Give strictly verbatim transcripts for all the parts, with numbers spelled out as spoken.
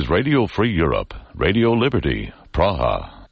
is Radio Free Europe, Radio Liberty, Praha.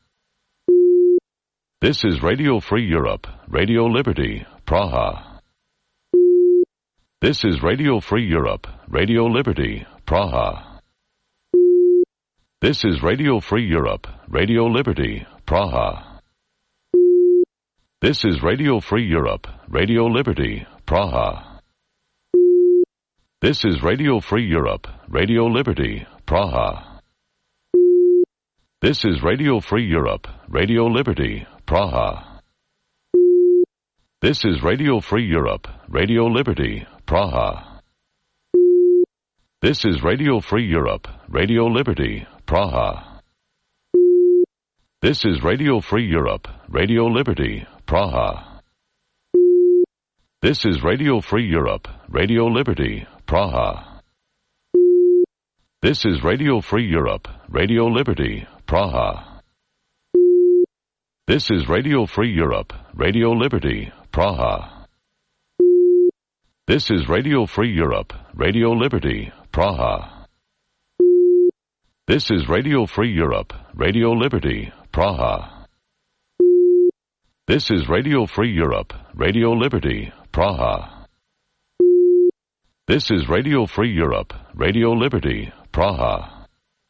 This is Radio Free Europe, Radio Liberty, Praha. This is Radio Free Europe, Radio Liberty, Praha. This is Radio Free Europe, Radio Liberty, Praha. This is Radio Free Europe, Radio Liberty, Praha. This is Radio Free Europe, Radio Liberty, Praha. This is Radio Free Europe, Radio Liberty, Praha. This is Radio Free Europe, Radio Liberty, Praha. This is Radio Free Europe, Radio Liberty, Praha. This is Radio Free Europe, Radio Liberty, Praha. This is Radio Free Europe, Radio Liberty, Praha. This is Radio Free Europe, Radio Liberty, Praha. This is Radio Free Europe, Radio Liberty, Praha. This is Radio Free Europe, Radio Liberty, Praha. This is Radio Free Europe, Radio Liberty, Praha. This is Radio Free Europe, Radio Liberty, Praha. This is Radio Free Europe, Radio Liberty, Praha.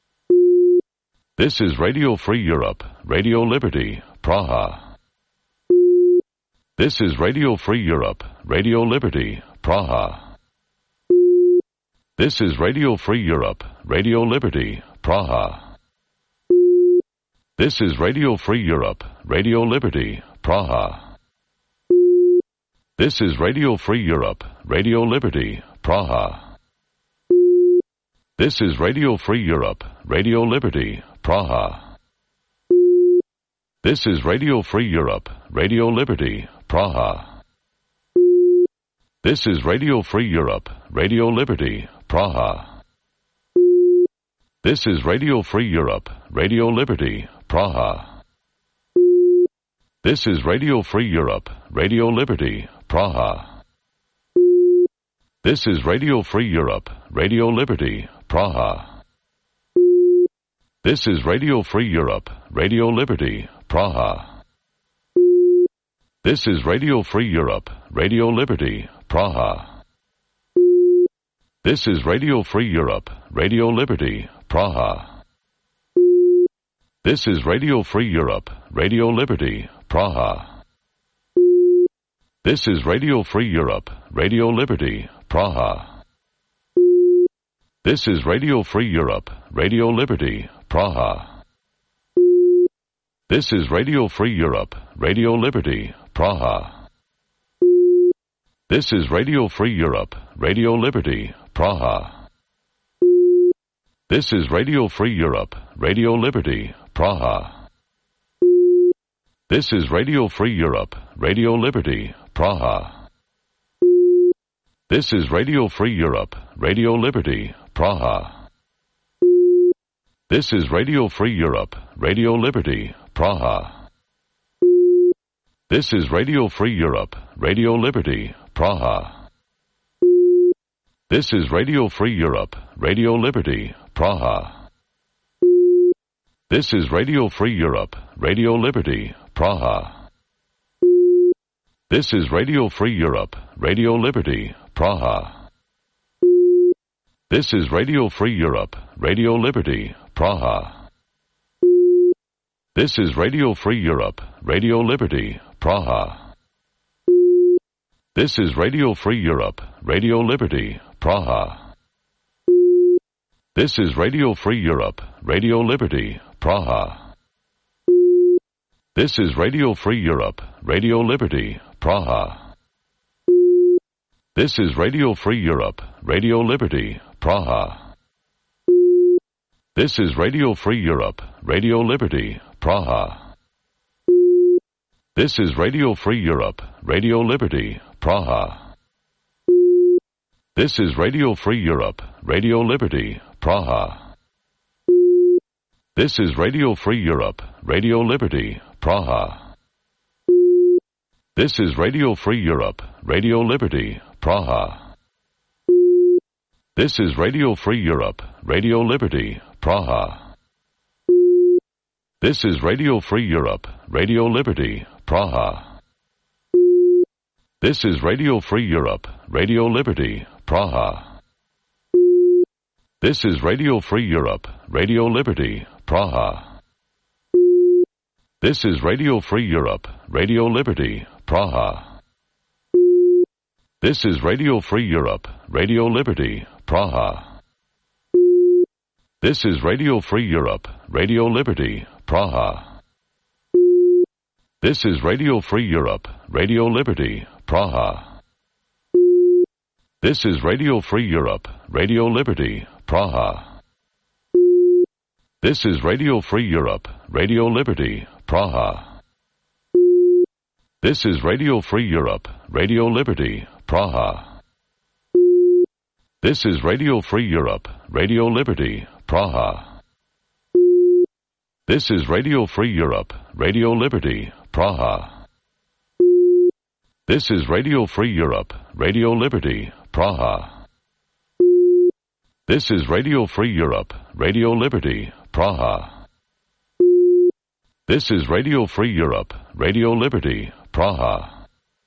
This is Radio Free Europe, Radio Liberty, Praha. This is Radio Free Europe, Radio Liberty, Praha. This is Radio Free Europe, Radio Liberty, Praha. This is Radio Free Europe, Radio Liberty, Praha. This is Radio Free Europe, Radio Liberty, Praha. This is Radio Free Europe, Radio Liberty, Praha. This is Radio Free Europe, Radio Liberty, Praha. This is Radio Free Europe, Radio Liberty, Praha. This is Radio Free Europe, Radio Liberty, Praha. This is Radio Free Europe, Radio Liberty, Praha. This is Radio Free Europe, Radio Liberty, Praha. This is Radio Free Europe, Radio Liberty, Praha. This is Radio Free Europe, Radio Liberty, Praha. This is Radio Free Europe, Radio Liberty, Praha. This is Radio Free Europe, Radio Liberty, Praha. This is Radio Free Europe, Radio Liberty, Praha. This is Radio Free Europe, Radio Liberty, Praha. This is Radio Free Europe, Radio Liberty, Praha. This is Radio Free Europe, Radio Liberty, Praha. This is Radio Free Europe, Radio Liberty, Praha. This is Radio Free Europe, Radio Liberty, Praha. This is Radio Free Europe, Radio Liberty, Praha. This is Radio Free Europe, Radio Liberty, Praha. This is Radio Free Europe, Radio Liberty, Praha. This is Radio Free Europe, Radio Liberty, Praha. This is Radio Free Europe, Radio Liberty, Praha. This is Radio Free Europe, Radio Liberty, Praha. This is Radio Free Europe, Radio Liberty, Praha. This is Radio Free Europe, Radio Liberty, Praha. This is Radio Free Europe, Radio Liberty, Praha. This is Radio Free Europe, Radio Liberty, Praha. This is Radio Free Europe, Radio Liberty, Praha. This is Radio Free Europe, Radio Liberty, Praha. This is Radio Free Europe, Radio Liberty, Praha. This is Radio Free Europe, Radio Liberty, Praha. This is Radio Free Europe, Radio Liberty, Praha. This is Radio Free Europe, Radio Liberty, Praha. This is Radio Free Europe, Radio Liberty, Praha. This is Radio Free Europe, Radio Liberty, Praha. This is Radio Free Europe, Radio Liberty, Praha. This is Radio Free Europe, Radio Liberty, Praha. This is Radio Free Europe, Radio Liberty, Praha. This is Radio Free Europe, Radio Liberty, Praha. This is Radio Free Europe, Radio Liberty, Praha. This is Radio Free Europe, Radio Liberty, Praha. This is Radio Free Europe, Radio Liberty, Praha. This is Radio Free Europe, Radio Liberty, Praha. This is Radio Free Europe, Radio Liberty, Praha. This is Radio Free Europe, Radio Liberty, Praha. This is Radio Free Europe, Radio Liberty, Praha. This is Radio Free Europe, Radio Liberty, Praha. This is Radio Free Europe, Radio Liberty, Praha. This is Radio Free Europe, Radio Liberty, Praha. This is Radio Free Europe, Radio Liberty, Praha.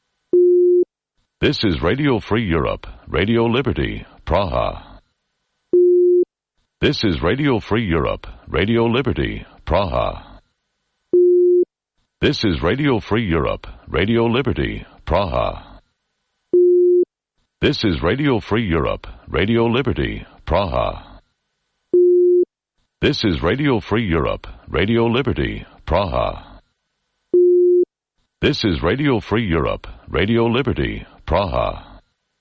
This is Radio Free Europe, Radio Liberty, Praha. This is Radio Free Europe, Radio Liberty, Praha. This is Radio Free Europe, Radio Liberty, Praha. This is Radio Free Europe, Radio Liberty, Praha. This is Radio Free Europe, Radio Liberty, Praha. This is Radio Free Europe, Radio Liberty, Praha.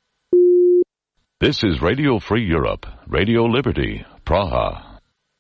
This is Radio Free Europe, Radio Liberty, Praha.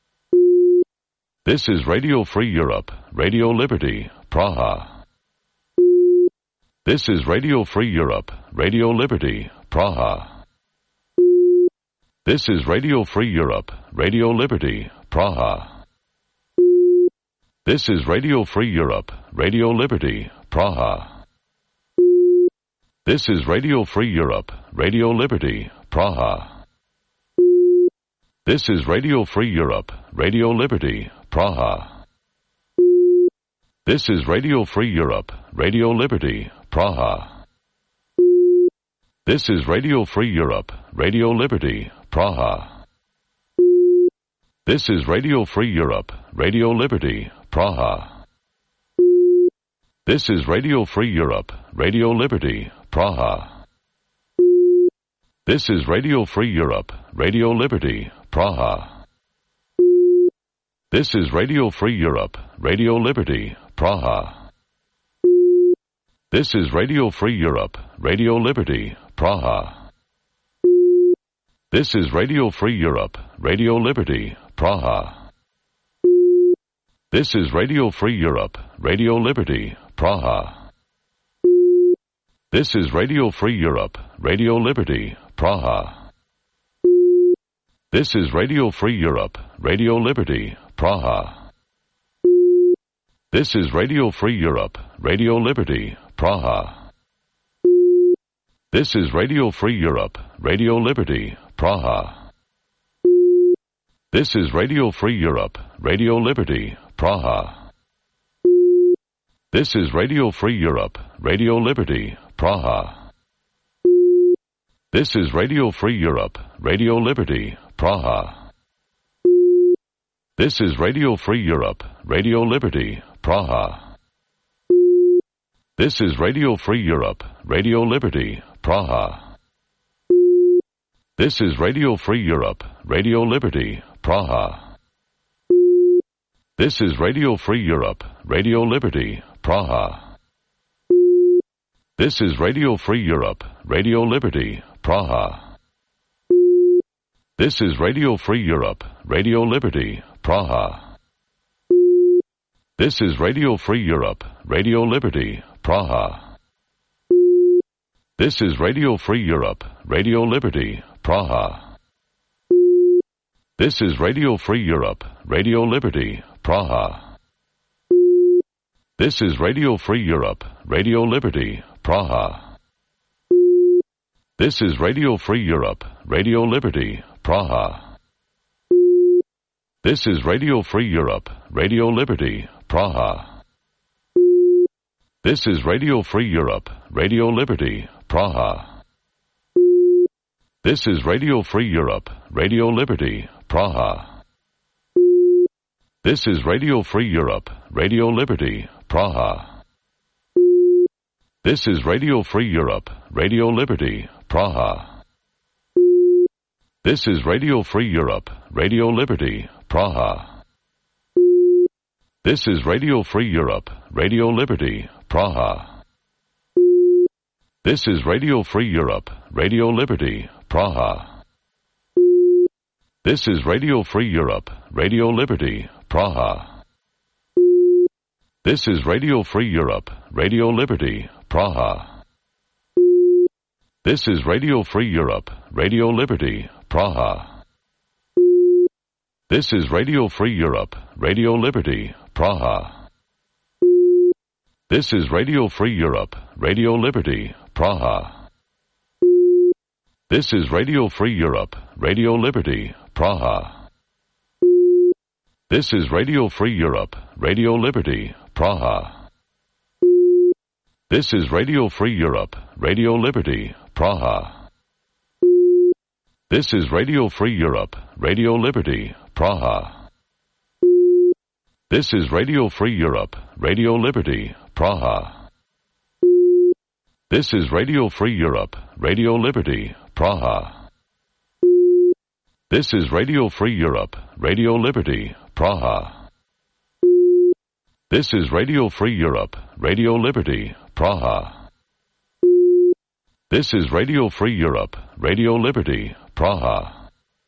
This is Radio Free Europe, Radio Liberty, Praha. This is Radio Free Europe, Radio Liberty, Praha. This is Radio Free Europe, Radio Liberty, Praha. This is Radio Free Europe, Radio Liberty, Praha. This is Radio Free Europe, Radio Liberty, Praha. This is Radio Free Europe, Radio Liberty, Praha. This is Radio Free Europe, Radio Liberty, Praha. This is Radio Free Europe, Radio Liberty, Praha. This is Radio Free Europe, Radio Liberty, Praha. This is Radio Free Europe, Radio Liberty, Praha. This is Radio Free Europe, Radio Liberty, Praha. This is Radio Free Europe, Radio Liberty, Praha. This is Radio Free Europe, Radio Liberty, Praha. This is Radio Free Europe, Radio Liberty, Praha. This is Radio Free Europe, Radio Liberty, Praha. This is Radio Free Europe, Radio Liberty, Praha. This is Radio Free Europe, Radio Liberty, Praha. This is Radio Free Europe, Radio Liberty, Praha. This is Radio Free Europe, Radio Liberty, Praha. This is Radio Free Europe, Radio Liberty, Praha. This is Radio Free Europe, Radio Liberty, Praha. This is Radio Free Europe, Radio Liberty, Praha. This is Radio Free Europe, Radio Liberty, Praha. This is Radio Free Europe, Radio Liberty, Praha. This is Radio Free Europe, Radio Liberty, Praha. This is Radio Free Europe, Radio Liberty, Praha. This is Radio Free Europe, Radio Liberty, Praha. This is Radio Free Europe, Radio Liberty, Praha. This is Radio Free Europe, Radio Liberty, Praha. This is Radio Free Europe, Radio Liberty, Praha. This is Radio Free Europe, Radio Liberty, Praha. This is Radio Free Europe, Radio Liberty, Praha. This is Radio Free Europe, Radio Liberty, Praha. This is Radio Free Europe, Radio Liberty, Praha. This is Radio Free Europe, Radio Liberty, Praha. This is Radio Free Europe, Radio Liberty, Praha. This is Radio Free Europe, Radio Liberty, Praha. This is Radio Free Europe, Radio Liberty, Praha. This is Radio Free Europe, Radio Liberty, Praha. This is Radio Free Europe, Radio Liberty, Praha. This is Radio Free Europe, Radio Liberty, Praha. This is Radio Free Europe, Radio Liberty, Praha. This is Radio Free Europe, Radio Liberty, Praha. This is Radio Free Europe, Radio Liberty, Praha. This is Radio Free Europe, Radio Liberty, Praha. This is Radio Free Europe, Radio Liberty, Praha. This is Radio Free Europe, Radio Liberty, Praha. This is Radio Free Europe, Radio Liberty, Praha. This is Radio Free Europe, Radio Liberty, Praha. This is Radio Free Europe, Radio Liberty, Praha. This is Radio Free Europe, Radio Liberty, Praha. This is Radio Free Europe, Radio Liberty, Praha. This is Radio Free Europe, Radio Liberty, Praha. This is Radio Free Europe, Radio Liberty, Praha. This is Radio Free Europe, Radio Liberty, Praha.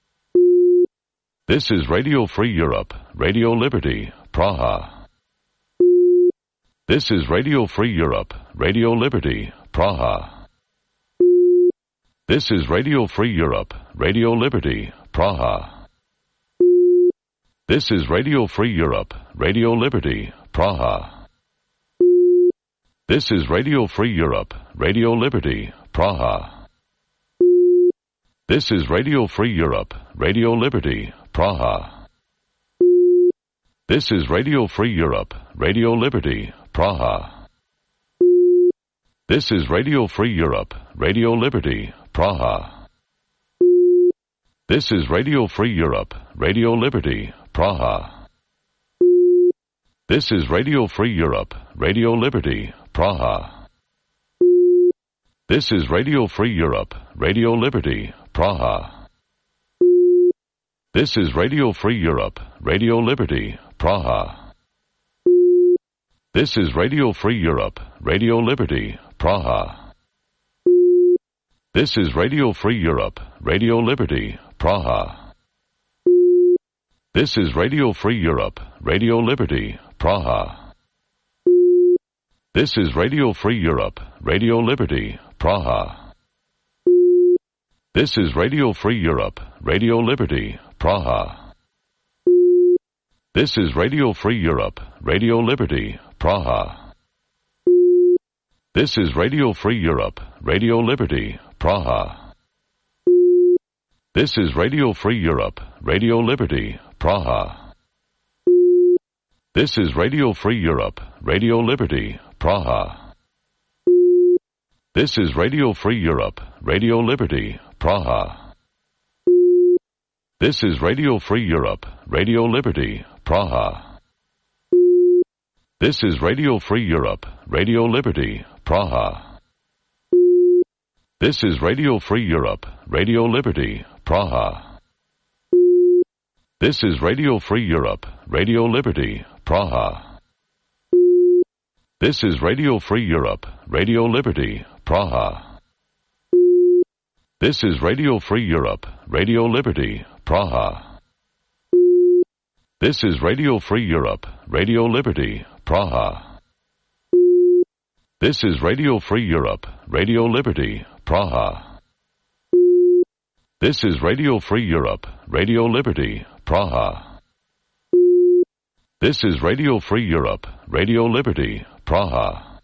This is Radio Free Europe, Radio Liberty, Praha. This is Radio Free Europe, Radio Liberty, Praha. This is Radio Free Europe, Radio Liberty, Praha. This is Radio Free Europe, Radio Liberty, Praha. This is Radio Free Europe, Radio Liberty, Praha. This is Radio Free Europe, Radio Liberty, Praha. This is Radio Free Europe, Radio Liberty, Praha. This is Radio Free Europe, Radio Liberty, Praha. This is Radio Free Europe, Radio Liberty, Praha. This is Radio Free Europe, Radio Liberty, Praha. This is Radio Free Europe, Radio Liberty, Praha. This is Radio Free Europe, Radio Liberty, Praha. This is Radio Free Europe, Radio Liberty, Praha. This is Radio Free Europe, Radio Liberty, Praha. This is Radio Free Europe, Radio Liberty, Praha. This is Radio Free Europe, Radio Liberty, Praha. This is Radio Free Europe, Radio Liberty, Praha. This is Radio Free Europe, Radio Liberty, Praha. This is Radio Free Europe, Radio Liberty, Praha. This is Radio Free Europe, Radio Liberty, Praha. This is Radio Free Europe, Radio Liberty, Praha. This is Radio Free Europe, Radio Liberty, Praha. This is Radio Free Europe, Radio Liberty, Praha. This is Radio Free Europe, Radio Liberty, Praha. This is Radio Free Europe, Radio Liberty, Praha. This is Radio Free Europe, Radio Liberty, Praha. This is Radio Free Europe, Radio Liberty, Praha. This is Radio Free Europe, Radio Liberty, Praha. This is Radio Free Europe, Radio Liberty, Praha. This is Radio Free Europe, Radio Liberty, Praha. This is Radio Free Europe, Radio Liberty, Praha. This is Radio Free Europe, Radio Liberty, Praha.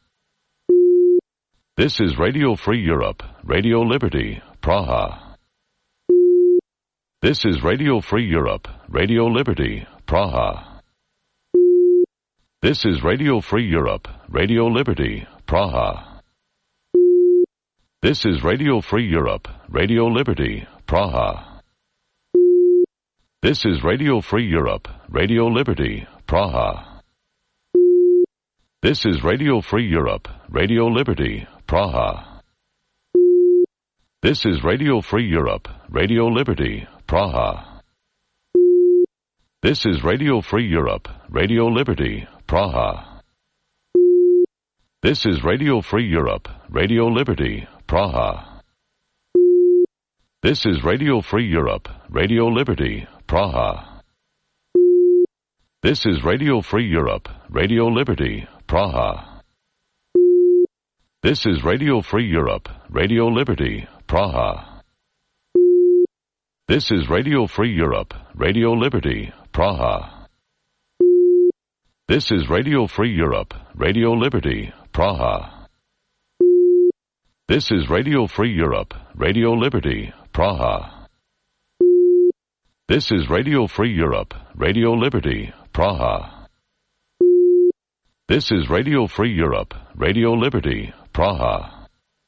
This is Radio Free Europe, Radio Liberty, Praha. This is Radio Free Europe, Radio Liberty, Praha. This is Radio Free Europe, Radio Liberty, Praha. This is Radio Free Europe, Radio Liberty, Praha. This is Radio Free Europe, Radio Liberty, Praha. This is Radio Free Europe, Radio Liberty, Praha. This is Radio Free Europe, Radio Liberty, Praha. This is Radio Free Europe, Radio Liberty, Praha. This is Radio Free Europe, Radio Liberty, Praha. This is Radio Free Europe, Radio Liberty, Praha. This is Radio Free Europe, Radio Liberty, Praha. This is Radio Free Europe, Radio Liberty, Praha. This is Radio Free Europe, Radio Liberty, Praha. This is Radio Free Europe, Radio Liberty, Praha. This is Radio Free Europe, Radio Liberty, Praha. This is Radio Free Europe, Radio Liberty, Praha. This is Radio Free Europe, Radio Liberty, Praha.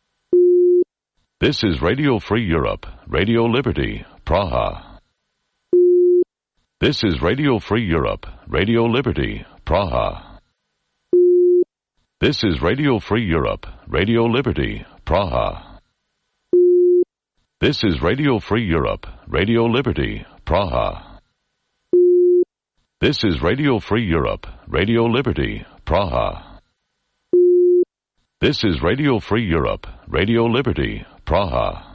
This is Radio Free Europe, Radio Liberty, Praha. This is Radio Free Europe, Radio Liberty, Praha. This is Radio Free Europe, Radio Liberty, Praha. This is Radio Free Europe, Radio Liberty, Praha. This is Radio Free Europe, Radio Liberty, Praha. This is Radio Free Europe, Radio Liberty, Praha.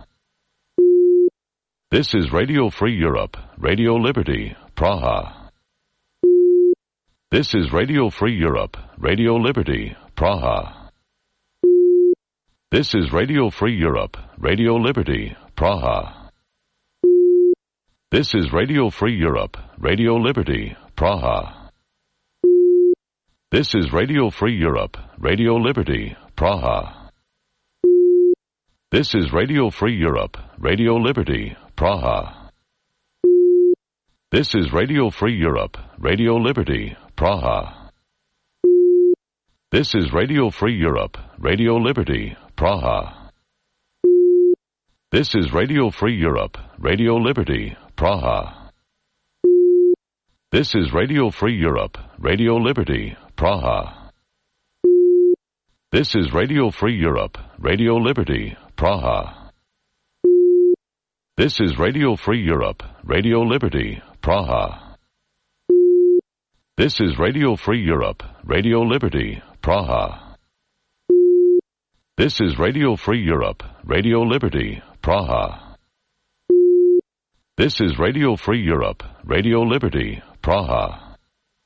This is Radio Free Europe, Radio Liberty, Praha. This is Radio Free Europe, Radio Liberty, Praha. This is Radio Free Europe, Radio Liberty, Praha. This is Radio Free Europe, Radio Liberty, Praha. This is Radio Free Europe, Radio Liberty, Praha. This is Radio Free Europe, Radio Liberty, Praha. This is Radio Free Europe, Radio Liberty, Praha. This is Radio Free Europe, Radio Liberty, Praha. This is Radio Free Europe, Radio Liberty, Praha. This is Radio Free Europe, Radio Liberty, Praha. This is Radio Free Europe, Radio Liberty, Praha. This is Radio Free Europe, Radio Liberty, Praha. This is Radio Free Europe, Radio Liberty, Praha. This is Radio Free Europe, Radio Liberty, Praha. This is Radio Free Europe, Radio Liberty, Praha.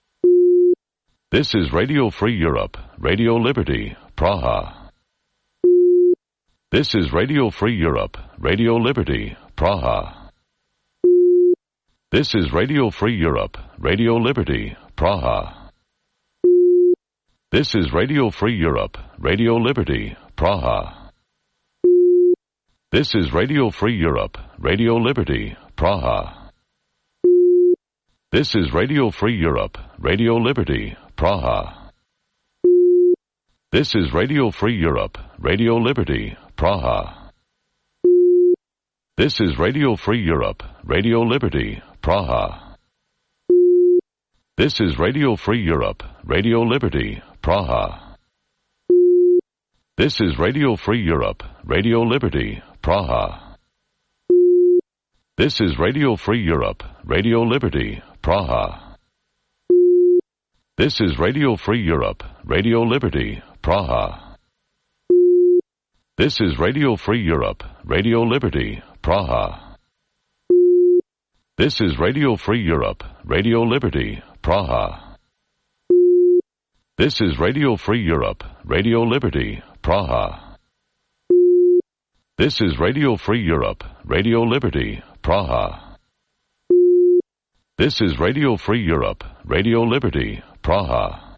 This is Radio Free Europe, Radio Liberty, Praha. This is Radio Free Europe, Radio Liberty, Praha. This is Radio Free Europe, Radio Liberty, Praha. This is Radio Free Europe, Radio Liberty, Praha. This is Radio Free Europe, Radio Liberty, Praha. This is Radio Free Europe, Radio Liberty, Praha. This is Radio Free Europe, Radio Liberty, Praha. This is Radio Free Europe, Radio Liberty, Praha. This is Radio Free Europe, Radio Liberty, Praha. This is Radio Free Europe, Radio Liberty, Praha. This is Radio Free Europe, Radio Liberty, Praha. This is Radio Free Europe, Radio Liberty, Praha. This is Radio Free Europe, Radio Liberty, Praha. This is Radio Free Europe, Radio Liberty, Praha. This is Radio Free Europe, Radio Liberty, Praha. This is Radio Free Europe, Radio Liberty, Praha. This is Radio Free Europe, Radio Liberty, Praha.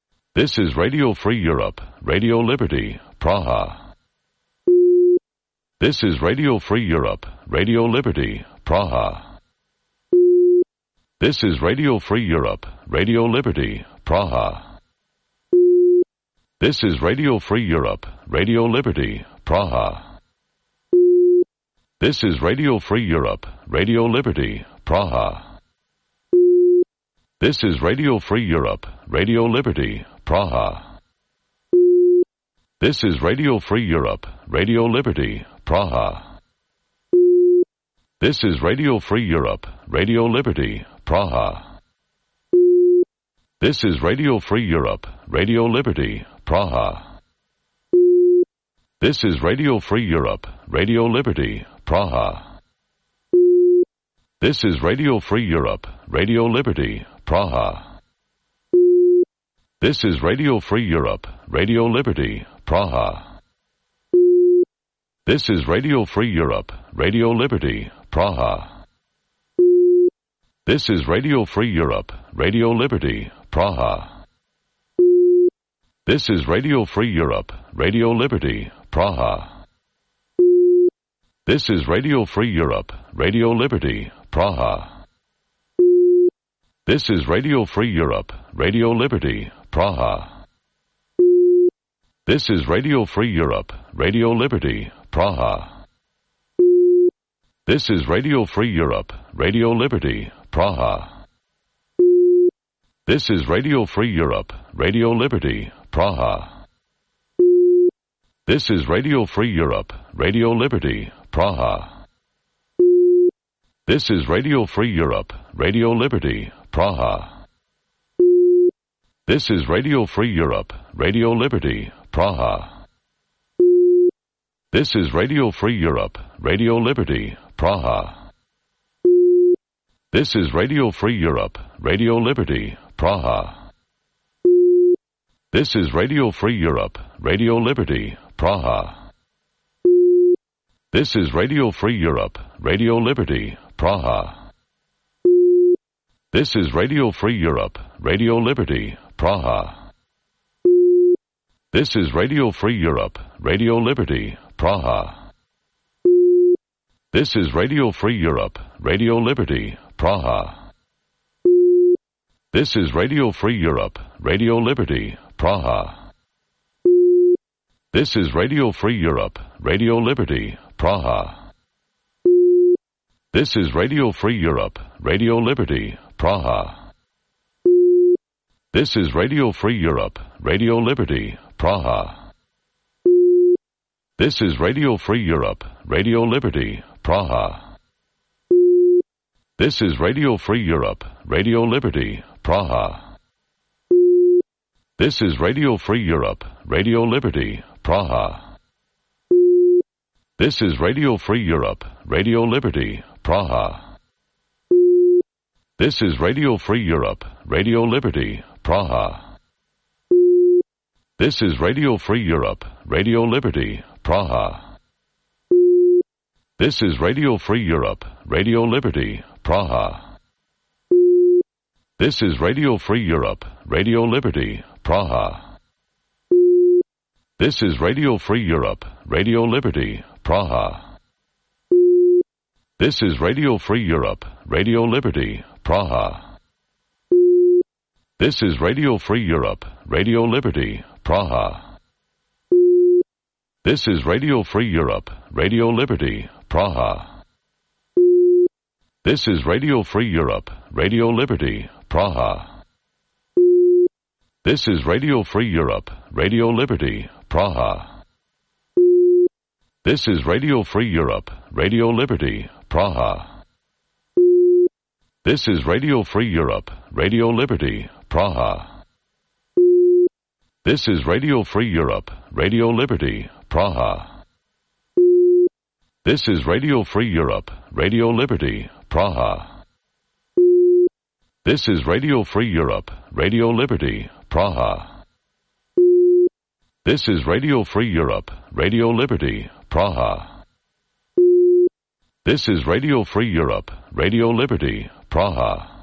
This is Radio Free Europe, Radio Liberty, Praha. This is Radio Free Europe, Radio Liberty, Praha. This is Radio Free Europe, Radio Liberty, Praha. This is Radio Free Europe, Radio Liberty, Praha. This is Radio Free Europe, Radio Liberty, Praha. This is Radio Free Europe, Radio Liberty, Praha. This is Radio Free Europe, Radio Liberty, Praha. This is Radio Free Europe, Radio Liberty, Praha. This is Radio Free Europe, Radio Liberty, Praha. This is Radio Free Europe, Radio Liberty, Praha. This is Radio Free Europe, Radio Liberty, Praha. This is Radio Free Europe, Radio Liberty, Praha. This is Radio Free Europe, Radio Liberty, Praha. This is Radio Free Europe, Radio Liberty, Praha. This is Radio Free Europe, Radio Liberty, Praha. This is Radio Free Europe, Radio Liberty, Praha. This is Radio Free Europe, Radio Liberty, Praha. This is Radio Free Europe, Radio Liberty, Praha. This is Radio Free Europe, Radio Liberty, Praha. This is Radio Free Europe, Radio Liberty, Praha. This is Radio Free Europe, Radio Liberty, Praha. This is Radio Free Europe, Radio Liberty, Praha. This is Radio Free Europe, Radio Liberty, Praha. This is Radio Free Europe, Radio Liberty, Praha. This is Radio Free Europe, Radio Liberty, Praha. This is Radio Free Europe, Radio Liberty, Praha. This is Radio Free Europe, Radio Liberty, Praha. This is Radio Free Europe, Radio Liberty, Praha. This is Radio Free Europe, Radio Liberty, Praha. This is Radio Free Europe, Radio Liberty, Praha. This is Radio Free Europe, Radio Liberty, Praha. This is Radio Free Europe, Radio Liberty, Praha. This is Radio Free Europe, Radio Liberty, Praha. This is Radio Free Europe, Radio Liberty, Praha. This is Radio Free Europe, Radio Liberty, Praha. This is Radio Free Europe, Radio Liberty, Praha. This is Radio Free Europe, Radio Liberty, Praha. This is Radio Free Europe, Radio Liberty, Praha. This is Radio Free Europe, Radio Liberty, Praha. This is Radio Free Europe, Radio Liberty, Praha. This is Radio Free Europe, Radio Liberty, Praha. This is Radio Free Europe, Radio Liberty, Praha. This is Radio Free Europe, Radio Liberty, Praha. This is Radio Free Europe, Radio Liberty, Praha. This is Radio Free Europe, Radio Liberty, Praha. This is Radio Free Europe, Radio Liberty, Praha. This is Radio Free Europe, Radio Liberty, Praha. This is Radio Free Europe, Radio Liberty, Praha. This is Radio Free Europe, Radio Liberty, Praha. This is Radio Free Europe, Radio Liberty, Praha. This is Radio Free Europe, Radio Liberty, Praha. This is Radio Free Europe, Radio Liberty, Praha. This is Radio Free Europe, Radio Liberty, Praha. This is Radio Free Europe, Radio Liberty, Praha. This is Radio Free Europe, Radio Liberty, Praha.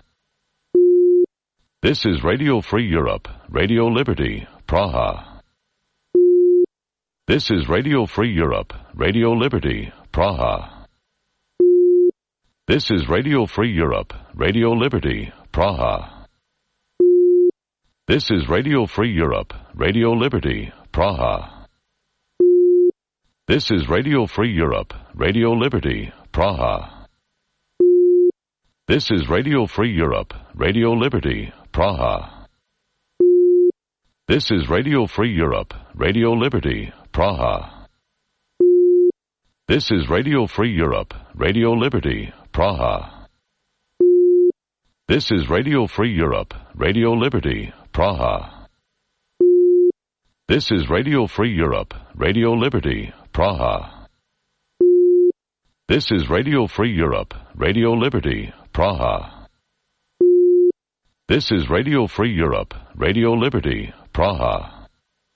This is Radio Free Europe, Radio Liberty, Praha. This is Radio Free Europe, Radio Liberty, Praha. This is Radio Free Europe, Radio Liberty, Praha. This is Radio Free Europe, Radio Liberty, Praha. This is Radio Free Europe, Radio Liberty, Praha. This is Radio Free Europe, Radio Liberty, Praha. This is Radio Free Europe, Radio Liberty, Praha. This is Radio Free Europe, Radio Liberty, Praha. This is Radio Free Europe, Radio Liberty, Praha. This is Radio Free Europe, Radio Liberty, Praha. This is Radio Free Europe, Radio Liberty, Praha. This is Radio Free Europe, Radio Liberty, Praha.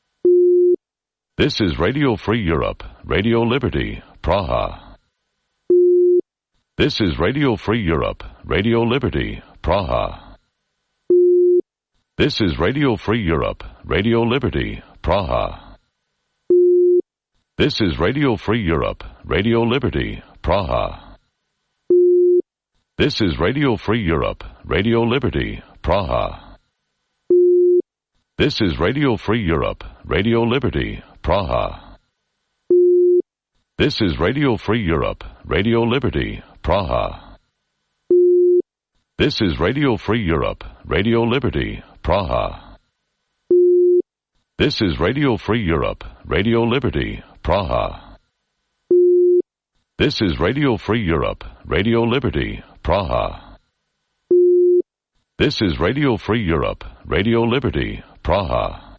This is Radio Free Europe, Radio Liberty, Praha. This is Radio Free Europe, Radio Liberty, Praha. This is Radio Free Europe, Radio Liberty, Praha. This is Radio Free Europe, Radio Liberty, Praha. This is Radio Free Europe, Radio Liberty, Praha. This is Radio Free Europe, Radio Liberty, Praha. This is Radio Free Europe, Radio Liberty, Praha. This is Radio Free Europe, Radio Liberty, Praha. This is Radio Free Europe, Radio Liberty, Praha. This is Radio Free Europe, Radio Liberty, Praha. This is Radio Free Europe, Radio Liberty, Praha.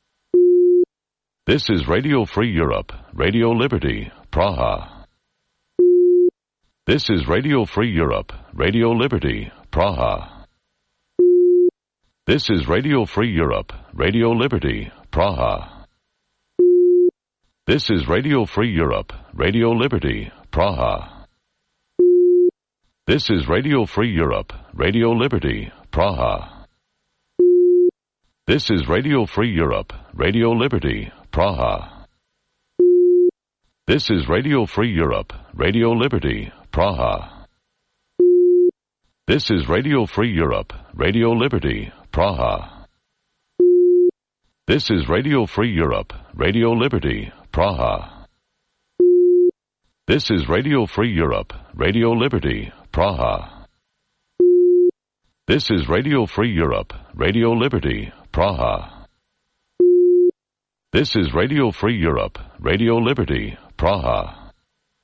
This is Radio Free Europe, Radio Liberty, Praha. This is Radio Free Europe, Radio Liberty, Praha. This is Radio Free Europe, Radio Liberty, Praha. This is Radio Free Europe, Radio Liberty, Praha. This is Radio Free Europe, Radio Liberty, Praha. This is Radio Free Europe, Radio Liberty, Praha. This is Radio Free Europe, Radio Liberty, Praha. This is Radio Free Europe, Radio Liberty, Praha. This is Radio Free Europe, Radio Liberty, Praha. This is Radio Free Europe, Radio Liberty, Praha. This is Radio Free Europe, Radio Liberty, Praha. This is Radio Free Europe, Radio Liberty, Praha.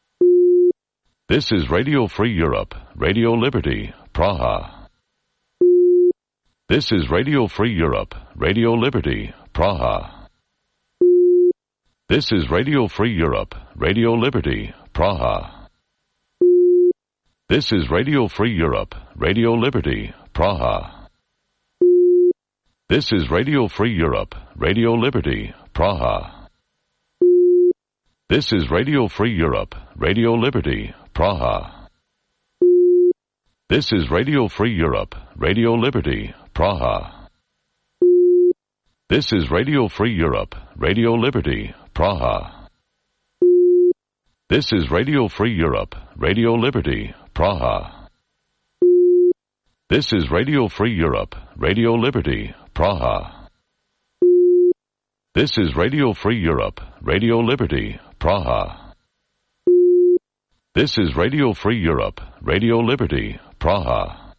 This is Radio Free Europe, Radio Liberty, Praha. This is Radio Free Europe, Radio Liberty, Praha. This is Radio Free Europe, Radio Liberty, Praha. This is Radio Free Europe, Radio Liberty, Praha. This is Radio Free Europe, Radio Liberty, Praha. This is Radio Free Europe, Radio Liberty, Praha. This is Radio Free Europe, Radio Liberty, Praha. This is Radio Free Europe, Radio Liberty, Praha. This is Radio Free Europe, Radio Liberty, Praha. This is Radio Free Europe, Radio Liberty, Praha. This is Radio Free Europe, Radio Liberty, Praha. This is Radio Free Europe, Radio Liberty, Praha.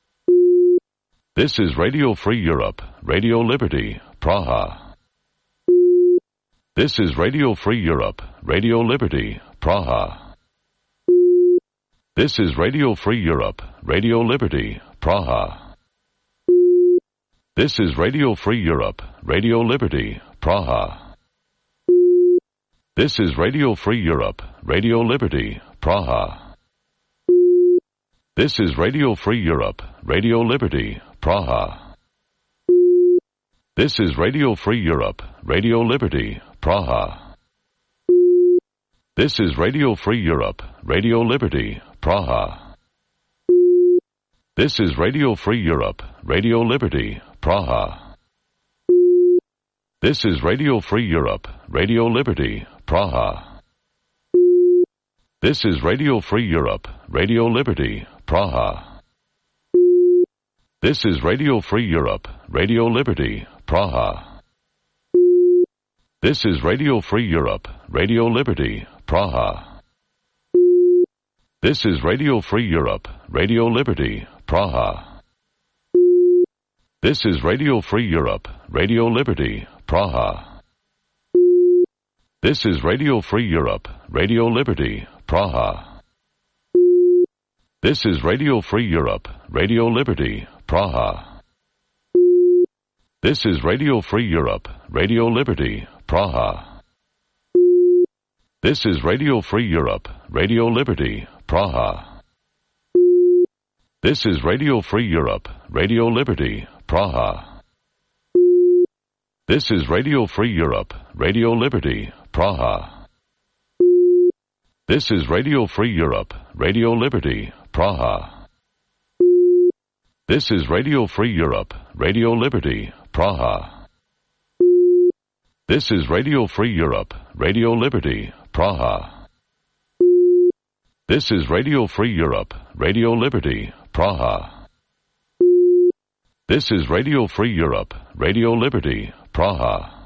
This is Radio Free Europe, Radio Liberty, Praha. This is Radio Free Europe, Radio Liberty, Praha. This is Radio Free Europe, Radio Liberty, Praha. This is Radio Free Europe, Radio Liberty, Praha. This is Radio Free Europe, Radio Liberty, Praha. This is Radio Free Europe, Radio Liberty, Praha. This is Radio Free Europe, Radio Liberty, Praha. This is Radio Free Europe, Radio Liberty, Praha. This is Radio Free Europe, Radio Liberty, Praha. This is Radio Free Europe, Radio Liberty, Praha. This is Radio Free Europe, Radio Liberty, Praha. This is Radio Free Europe, Radio Liberty, Praha. This is Radio Free Europe, Radio Liberty, Praha. This is Radio Free Europe, Radio Liberty, Praha. This is Radio Free Europe, Radio Liberty, Praha. This is Radio Free Europe, Radio Liberty, Praha. This is Radio Free Europe, Radio Liberty, Praha. This is Radio Free Europe, Radio Liberty, Praha. This is Radio Free Europe, Radio Liberty, Praha. This is Radio Free Europe, Radio Liberty, Praha. This is Radio Free Europe, Radio Liberty, Praha. This is Radio Free Europe, Radio Liberty, Praha. This is Radio Free Europe, Radio Liberty, Praha. This is Radio Free Europe, Radio Liberty, Praha. This is Radio Free Europe, Radio Liberty, Praha. This is Radio Free Europe, Radio Liberty, Praha.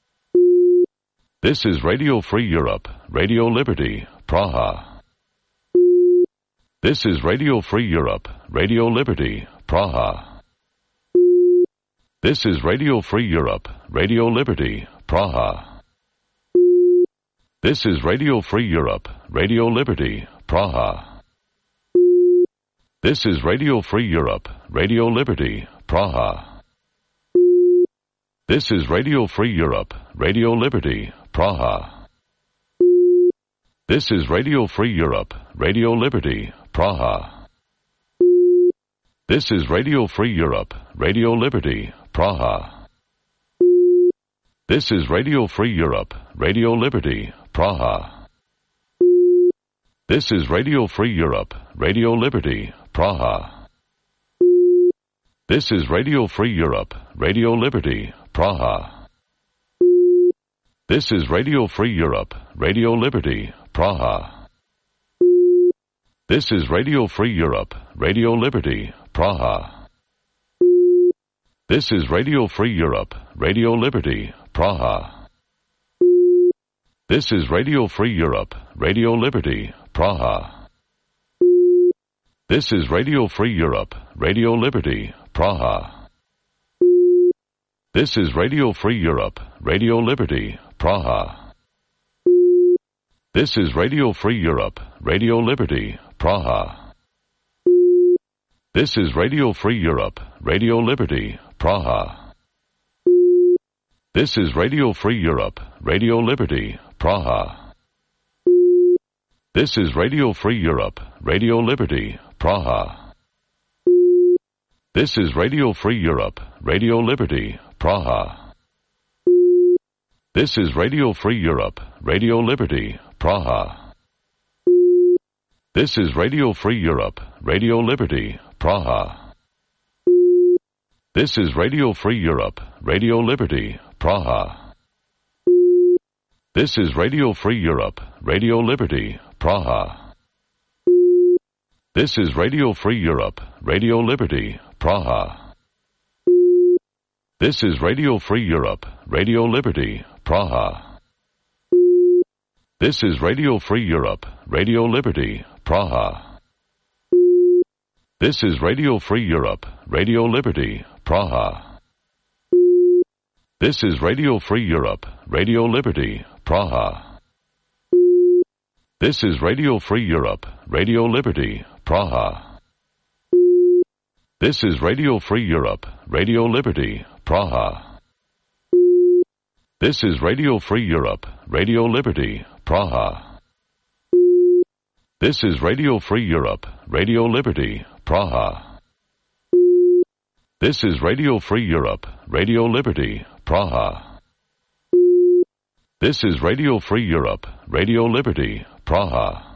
This is Radio Free Europe, Radio Liberty, Praha. This is Radio Free Europe, Radio Liberty, Praha. This is Radio Free Europe, Radio Liberty, Praha. This is Radio Free Europe, Radio Liberty, Praha. This is Radio Free Europe, Radio Liberty, Praha. This is Radio Free Europe, Radio Liberty, Praha. This is Radio Free Europe, Radio Liberty, Praha. This is Radio Free Europe, Radio Liberty, Praha. This is Radio Free Europe, Radio Liberty, Praha. This is Radio Free Europe, Radio Liberty, Praha. This is Radio Free Europe, Radio Liberty, Praha. This is Radio Free Europe, Radio Liberty, Praha. This is Radio Free Europe, Radio Liberty, Praha. This is Radio Free Europe, Radio Liberty, Praha. This is Radio Free Europe, Radio Liberty, Praha. This is Radio Free Europe, Radio Liberty, Praha. This is Radio Free Europe, Radio Liberty, Praha. This is Radio Free Europe, Radio Liberty, Praha. This is Radio Free Europe, Radio Liberty, Praha. This is Radio Free Europe, Radio Liberty, Praha. This is Radio Free Europe, Radio Liberty, Praha. This is Radio Free Europe, Radio Liberty, Praha. This is Radio Free Europe, Radio Liberty, Praha. This is Radio Free Europe, Radio Liberty, Praha. This is Radio Free Europe, Radio Liberty, Praha. This is Radio Free Europe, Radio Liberty, Praha. This is Radio Free Europe, Radio Liberty, Praha. This is Radio Free Europe, Radio Liberty, Praha. This is Radio Free Europe, Radio Liberty, Praha. This is Radio Free Europe, Radio Liberty, Praha. This is Radio Free Europe, Radio Liberty, Praha. This is Radio Free Europe, Radio Liberty, Praha. This is Radio Free Europe, Radio Liberty, Praha. This is Radio Free Europe, Radio Liberty, Praha. This is Radio Free Europe, Radio Liberty, Praha. This is Radio Free Europe, Radio Liberty, Praha. This is Radio Free Europe, Radio Liberty, Praha.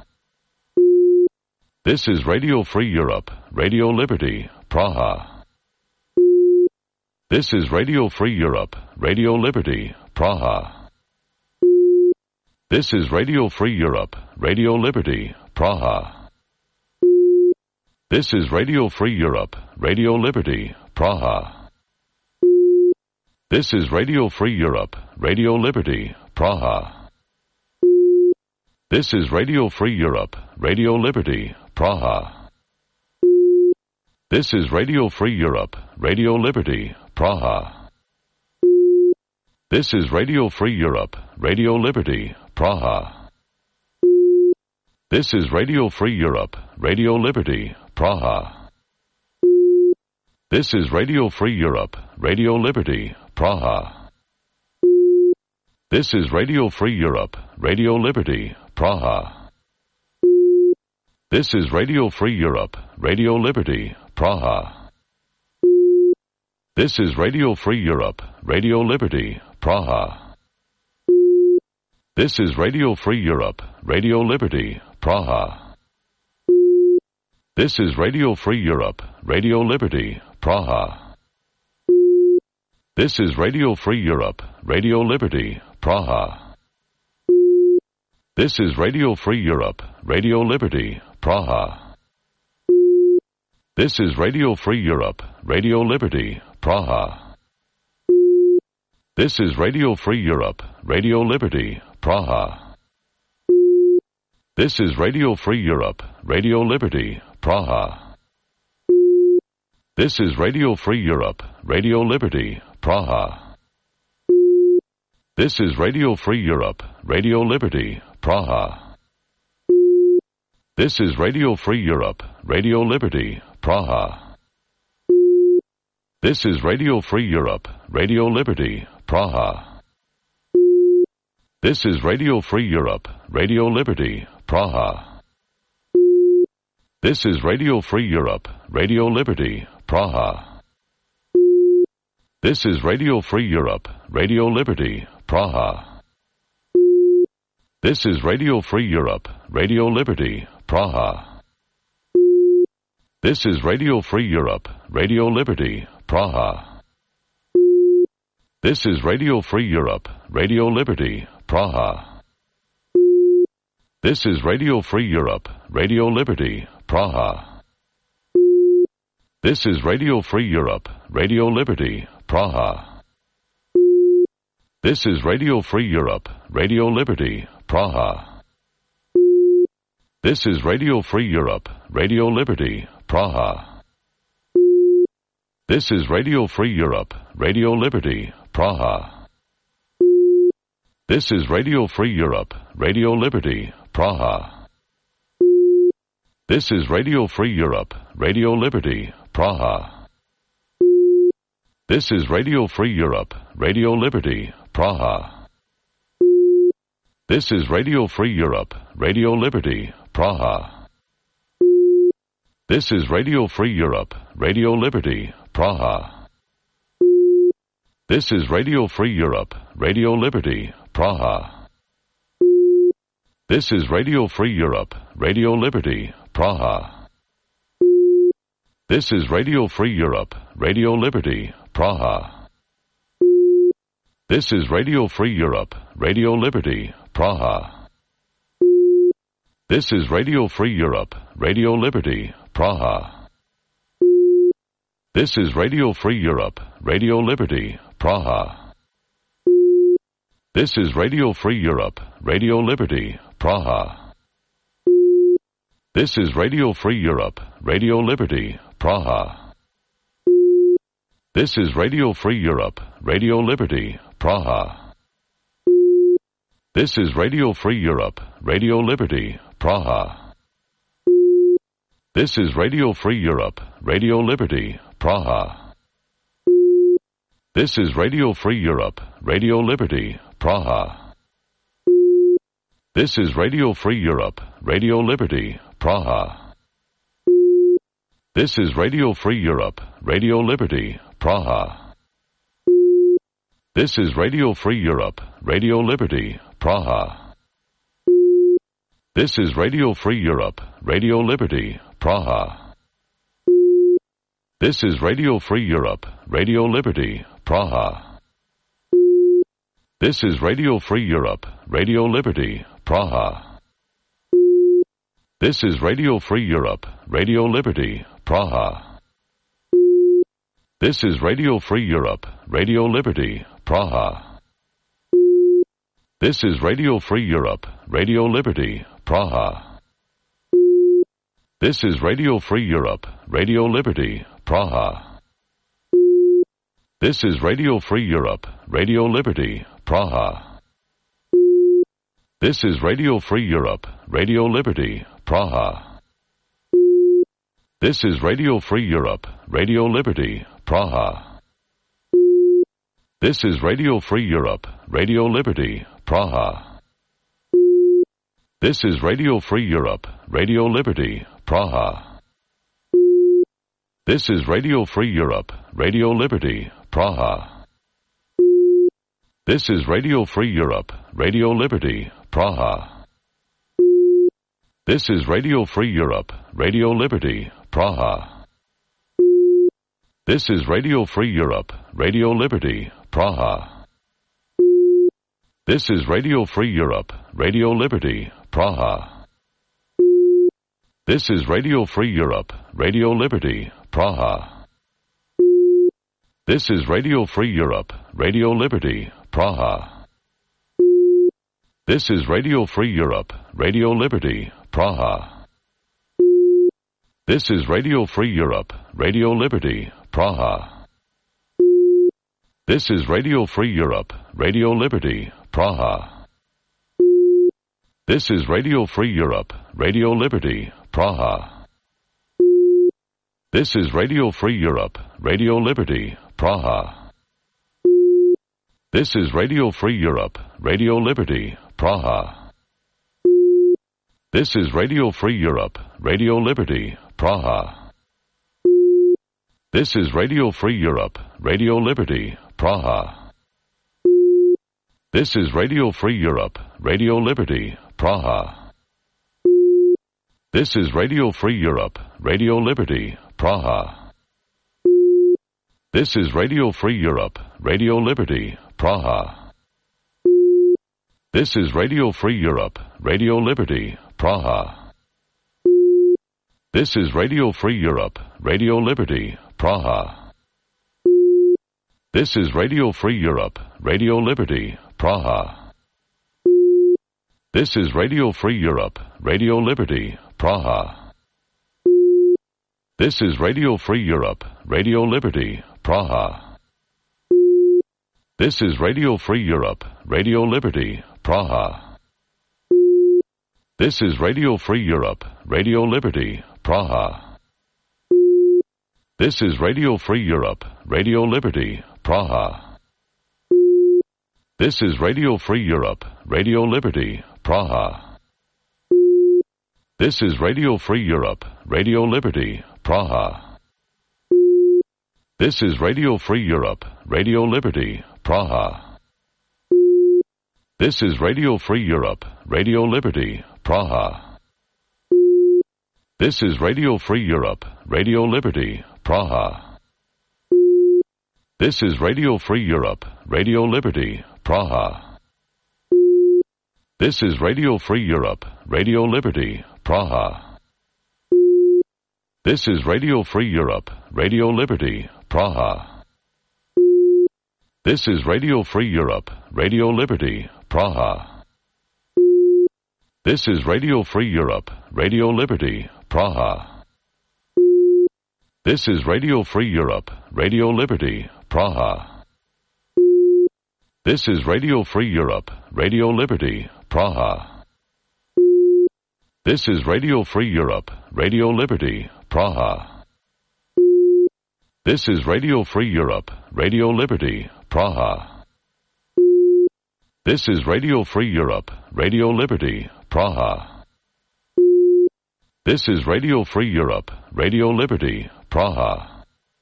This is Radio Free Europe, Radio Liberty, Praha. This is Radio Free Europe, Radio Liberty, Praha. This is Radio Free Europe, Radio Liberty, Praha. This is Radio Free Europe, Radio Liberty, Praha. This is Radio Free Europe, Radio Liberty, Praha. This is Radio Free Europe, Radio Liberty, Praha. This is Radio Free Europe, Radio Liberty, Praha. This is Radio Free Europe, Radio Liberty, Praha. This is Radio Free Europe, Radio Liberty, Praha. This is Radio Free Europe, Radio Liberty, Praha. This is Radio Free Europe, Radio Liberty, Praha. This is Radio Free Europe, Radio Liberty, Praha. This is Radio Free Europe, Radio Liberty, Praha. This is Radio Free Europe, Radio Liberty, Praha. This is Radio Free Europe, Radio Liberty, Praha. This is Radio Free Europe, Radio Liberty, Praha. This is Radio Free Europe, Radio Liberty, Praha. This is Radio Free Europe, Radio Liberty, Praha. This is Radio Free Europe, Radio Liberty, Praha. This is Radio Free Europe, Radio Liberty, Praha. This is Radio Free Europe, Radio Liberty, Praha. This is Radio Free Europe, Radio Liberty, Praha. This is Radio Free Europe, Radio Liberty, Praha. This is Radio Free Europe, Radio Liberty, Praha. This is Radio Free Europe, Radio Liberty, Praha. This is Radio Free Europe, Radio Liberty, Praha. This is Radio Free Europe, Radio Liberty, Praha. This is Radio Free Europe, Radio Liberty, Praha. This is Radio Free Europe, Radio Liberty, Praha. This is Radio Free Europe, Radio Liberty, Praha. This is Radio Free Europe, Radio Liberty, Praha. This is Radio Free Europe, Radio Liberty, Praha. This is Radio Free Europe, Radio Liberty, Praha. This is Radio Free Europe, Radio Liberty, Praha. This is Radio Free Europe, Radio Liberty, Praha. This is Radio Free Europe, Radio Liberty, Praha. This is Radio Free Europe, Radio Liberty, Praha. This is Radio Free Europe, Radio Liberty, Praha. This is Radio Free Europe, Radio Liberty, Praha. This is Radio Free Europe, Radio Liberty, Praha. This is Radio Free Europe, Radio Liberty, Praha. This is Radio Free Europe, Radio Liberty, Praha. This is Radio Free Europe, Radio Liberty, Praha. This is Radio Free Europe, Radio Liberty, Praha. This is Radio Free Europe, Radio Liberty, Praha. This is Radio Free Europe, Radio Liberty, Praha. This is Radio Free Europe, Radio Liberty, Praha. This is Radio Free Europe, Radio Liberty, Praha. This is Radio Free Europe, Radio Liberty, Praha. This is Radio Free Europe, Radio Liberty, Praha. This is Radio Free Europe, Radio Liberty, Praha. This is Radio Free Europe, Radio Liberty, Praha. This is Radio Free Europe, Radio Liberty, Praha. This is Radio Free Europe, Radio Liberty, Praha. This is Radio Free Europe, Radio Liberty, Praha. This is Radio Free Europe, Radio Liberty, Praha. This is Radio Free Europe, Radio Liberty, Praha. This is Radio Free Europe, Radio Liberty, Praha. This is Radio Free Europe, Radio Liberty, Praha. This is Radio Free Europe, Radio Liberty, Praha. This is Radio Free Europe, Radio Liberty, Praha. This is Radio Free Europe, Radio Liberty, Praha. This is Radio Free Europe, Radio Liberty, Praha. This is Radio Free Europe, Radio Liberty, Praha. This is Radio Free Europe, Radio Liberty, Praha. This is Radio Free Europe, Radio Liberty, Praha. This is Radio Free Europe, Radio Liberty, Praha. This is Radio Free Europe, Radio Liberty, Praha. This is Radio Free Europe, Radio Liberty, Praha. This is Radio Free Europe, Radio Liberty, Praha. This is Radio Free Europe, Radio Liberty, Praha. This is Radio Free Europe, Radio Liberty, Praha. This is Radio Free Europe, Radio Liberty, Praha. This is Radio Free Europe, Radio Liberty, Praha. This is Radio Free Europe, Radio Liberty, Praha. This is Radio Free Europe, Radio Liberty, Praha. This is Radio Free Europe, Radio Liberty, Praha. This is Radio Free Europe, Radio Liberty, Praha. This is Radio Free Europe, Radio Liberty, Praha. This is Radio Free Europe, Radio Liberty, Praha. This is Radio Free Europe, Radio Liberty, Praha. This is Radio Free Europe, Radio Liberty, Praha. This is Radio Free Europe, Radio Liberty, Praha. This is Radio Free Europe, Radio Liberty, Praha. This is Radio Free Europe, Radio Liberty, Praha. This is Radio Free Europe, Radio Liberty, Praha. This is Radio Free Europe, Radio Liberty, Praha. This is Radio Free Europe, Radio Liberty, Praha. This is Radio Free Europe, Radio Liberty, Praha. This is Radio Free Europe, Radio Liberty, Praha. This is Radio Free Europe, Radio Liberty, Praha. This is Radio Free Europe, Radio Liberty, Praha. This is Radio Free Europe, Radio Liberty, Praha. This is Radio Free Europe, Radio Liberty, Praha. This is Radio Free Europe, Radio Liberty, Praha. This is Radio Free Europe, Radio Liberty, Praha. This is Radio Free Europe, Radio Liberty, Praha. This is Radio Free Europe, Radio Liberty, Praha. This is Radio Free Europe, Radio Liberty, Praha. This is Radio Free Europe, Radio Liberty, Praha. This is Radio Free Europe, Radio Liberty, Praha. This is Radio Free Europe, Radio Liberty, Praha. This is Radio Free Europe, Radio Liberty, Praha. This is Radio Free Europe, Radio Liberty, Praha. This is Radio Free Europe, Radio Liberty, Praha. This is Radio Free Europe, Radio Liberty, Praha. This is Radio Free Europe, Radio Liberty, Praha. This is Radio Free Europe, Radio Liberty, Praha. This is Radio Free Europe, Radio Liberty, Praha.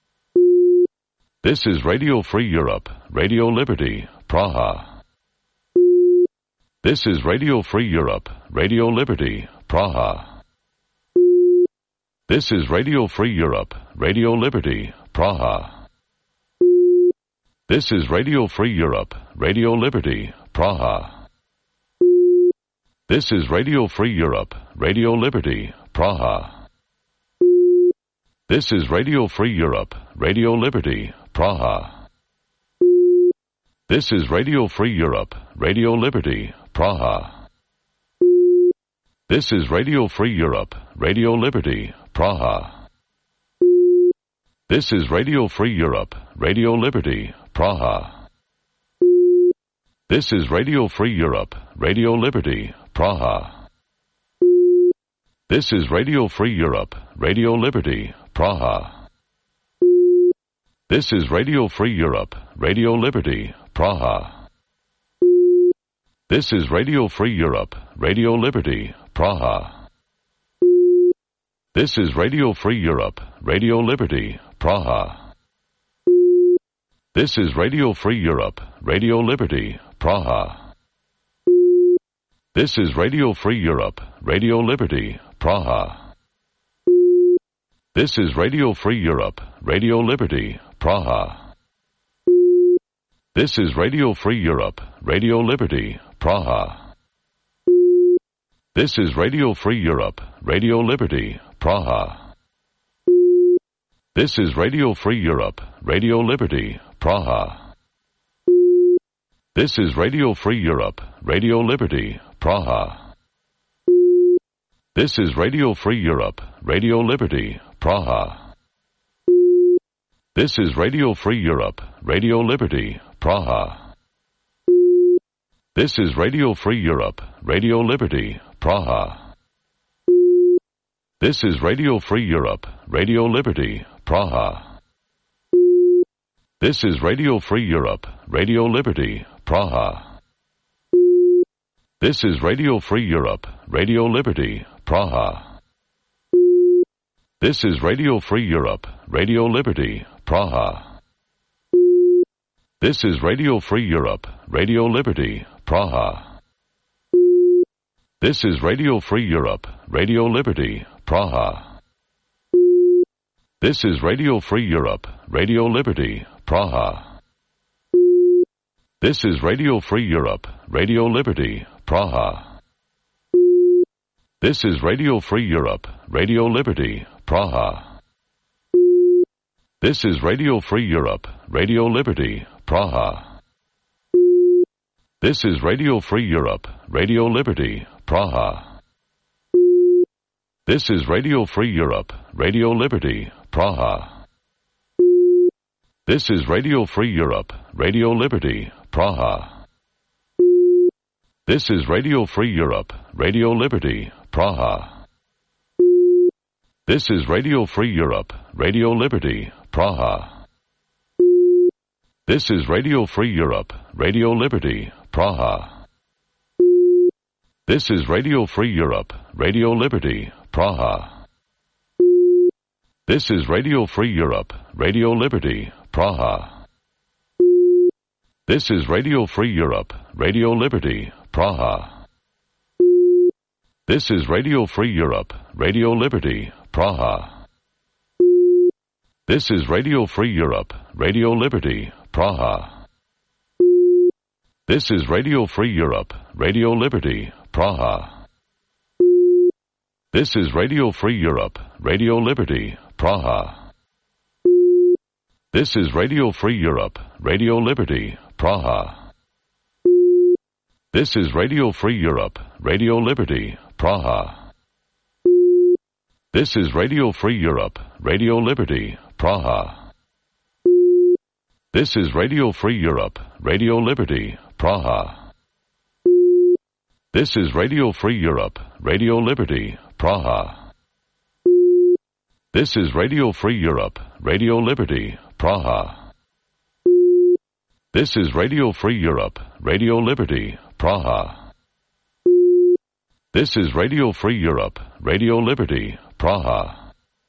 This is Radio Free Europe, Radio Liberty, Praha. This is Radio Free Europe, Radio Liberty, Praha. This is Radio Free Europe, Radio Liberty, Praha. This is Radio Free Europe, Radio Liberty, Praha. This is Radio Free Europe, Radio Liberty, Praha. This is Radio Free Europe, Radio Liberty, Praha. This is Radio Free Europe, Radio Liberty, Praha. This is Radio Free Europe, Radio Liberty, Praha. This is Radio Free Europe, Radio Liberty, Praha. This is Radio Free Europe, Radio Liberty, Praha. This is Radio Free Europe, Radio Liberty, Praha. This is Radio Free Europe, Radio Liberty, Praha. This is Radio Free Europe, Radio Liberty, Praha. This is Radio Free Europe, Radio Liberty, Praha. This is Radio Free Europe, Radio Liberty, Praha. This is Radio Free Europe, Radio Liberty, Praha. This is Radio Free Europe, Radio Liberty, Praha. This is Radio Free Europe, Radio Liberty, Praha. This is Radio Free Europe, Radio Liberty, Praha. This is Radio Free Europe, Radio Liberty, Praha. This is Radio Free Europe, Radio Liberty, Praha. This is Radio Free Europe, Radio Liberty, Praha. This is Radio Free Europe, Radio Liberty, Praha. This is Radio Free Europe, Radio Liberty, Praha. This is Radio Free Europe, Radio Liberty, Praha. This is Radio Free Europe, Radio Liberty, Praha. This is Radio Free Europe, Radio Liberty, Praha. This is Radio Free Europe, Radio Liberty, Praha. This is Radio Free Europe, Radio Liberty, Praha. This is Radio Free Europe, Radio Liberty, Praha. This is Radio Free Europe, Radio Liberty, Praha. This is Radio Free Europe, Radio Liberty, Praha. This is Radio Free Europe, Radio Liberty, Praha. This is Radio Free Europe, Radio Liberty, Praha. This is Radio Free Europe, Radio Liberty, Praha. This is Radio Free Europe, Radio Liberty, Praha. This is Radio Free Europe, Radio Liberty, Praha. This is Radio Free Europe, Radio Liberty, Praha. This is Radio Free Europe, Radio Liberty, Praha. This is Radio Free Europe, Radio Liberty, Praha. This is Radio Free Europe, Radio Liberty, Praha. This is Radio Free Europe, Radio Liberty, Praha. This is Radio Free Europe, Radio Liberty, Praha. This is Radio Free Europe, Radio Liberty, Praha. This is Radio Free Europe, Radio Liberty, Praha. This is Radio Free Europe, Radio Liberty, Praha. This is Radio Free Europe, Radio Liberty, Praha. This is Radio Free Europe, Radio Liberty, Praha. This is Radio Free Europe, Radio Liberty, Praha. This is Radio Free Europe, Radio Liberty, Praha. This is Radio Free Europe, Radio Liberty, Praha. This is Radio Free Europe, Radio Liberty, Praha. This is Radio Free Europe, Radio Liberty, Praha. This is Radio Free Europe, Radio Liberty, Praha. This is Radio Free Europe, Radio Liberty, Praha.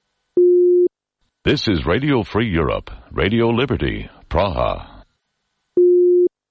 This is Radio Free Europe, Radio Liberty, Praha.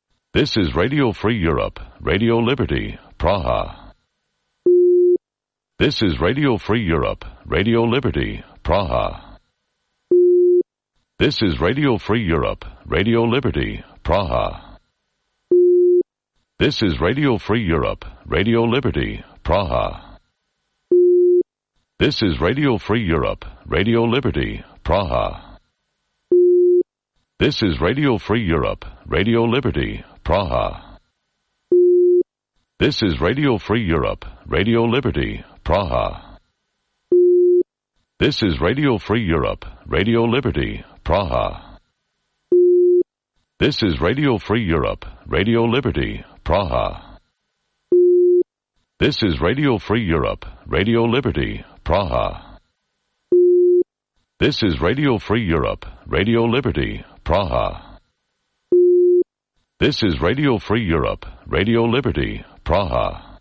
This is Radio Free Europe, Radio Liberty, Praha. This is Radio Free Europe, Radio Liberty, Praha. This is Radio Free Europe, Radio Liberty, Praha. This is Radio Free Europe, Radio Liberty, Praha. This is Radio Free Europe, Radio Liberty, Praha. This is Radio Free Europe, Radio Liberty, Praha. This is Radio Free Europe, Radio Liberty, Praha. This is Radio Free Europe, Radio Liberty, Praha. This is Radio Free Europe, Radio Liberty, Praha. This is Radio Free Europe, Radio Liberty, Praha. This is Radio Free Europe, Radio Liberty, Praha. This is Radio Free Europe, Radio Liberty, Praha.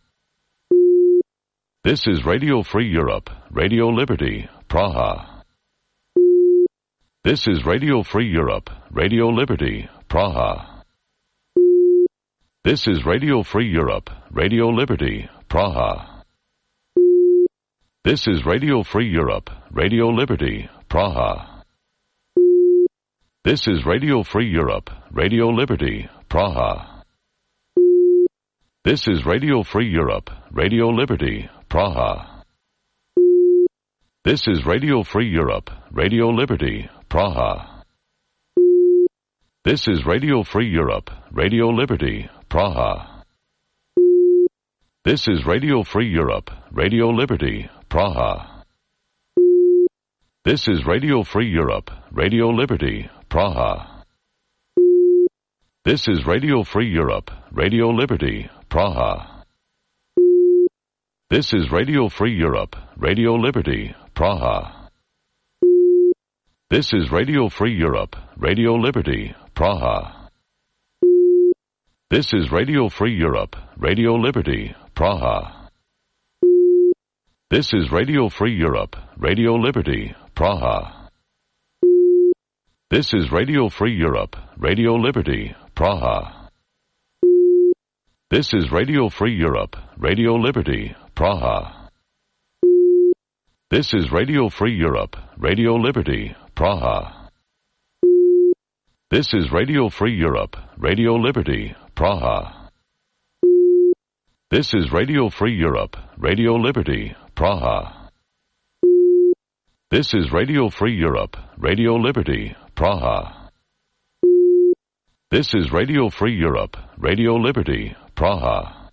This is Radio Free Europe, Radio Liberty, Praha. This is Radio Free Europe, Radio Liberty, Praha. This is Radio Free Europe, Radio Liberty, Praha. This is Radio Free Europe, Radio Liberty, Praha. This is Radio Free Europe, Radio Liberty, Praha. This is Radio Free Europe, Radio Liberty, Praha. This is Radio Free Europe, Radio Liberty, Praha. This is Radio Free Europe, Radio Liberty, Praha. This is Radio Free Europe, Radio Liberty, Praha. This is Radio Free Europe, Radio Liberty, Praha. This is Radio Free Europe, Radio Liberty, Praha. This is Radio Free Europe, Radio Liberty, Praha. This is Radio Free Europe, Radio Liberty, Praha. This is Radio Free Europe, Radio Liberty, Praha. This is Radio Free Europe, Radio Liberty, Praha. This is Radio Free Europe, Radio Liberty, Praha. This is Radio Free Europe, Radio Liberty, Praha. This is Radio Free Europe, Radio Liberty, Praha. This is Radio Free Europe, Radio Liberty, Praha. This is Radio Free Europe, Radio Liberty, Praha. This is Radio Free Europe, Radio Liberty, Praha. This is Radio Free Europe, Radio Liberty, Praha.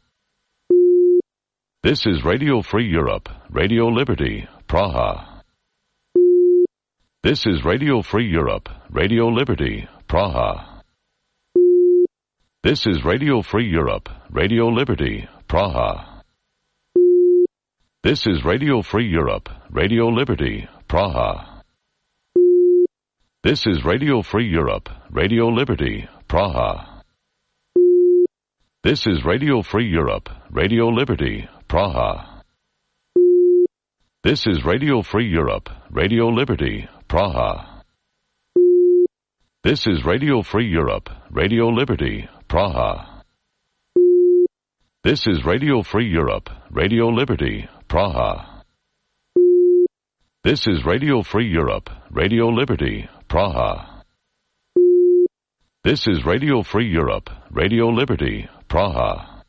This is Radio Free Europe, Radio Liberty, Praha. This is Radio Free Europe, Radio Liberty, Praha. This is Radio Free Europe, Radio Liberty, Praha. This is Radio Free Europe, Radio Liberty, Praha. This is Radio Free Europe, Radio Liberty, Praha. This is Radio Free Europe, Radio Liberty, Praha. This is Radio Free Europe, Radio Liberty, Praha. This is Radio Free Europe, Radio Liberty, Praha. This is Radio Free Europe, Radio Liberty, Praha. This is Radio Free Europe, Radio Liberty, Praha. This is Radio Free Europe, Radio Liberty, Praha.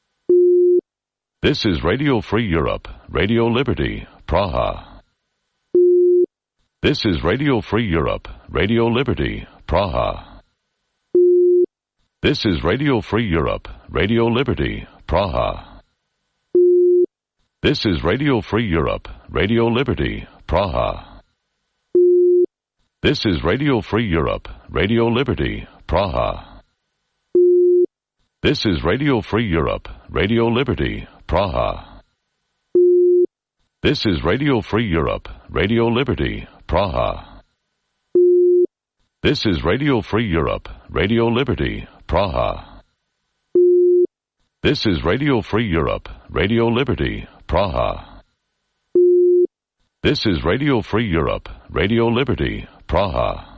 This is Radio Free Europe, Radio Liberty, Praha. This is Radio Free Europe, Radio Liberty, Praha. This is Radio Free Europe, Radio Liberty, Praha. This is Radio Free Europe, Radio Liberty, Praha. This is Radio Free Europe, Radio Liberty, Praha. This is Radio Free Europe, Radio Liberty, Praha. This is Radio Free Europe, Radio Liberty, Praha. This is Radio Free Europe, Radio Liberty, Praha. This is Radio Free Europe, Radio Liberty, Praha. This is Radio Free Europe, Radio Liberty, Praha.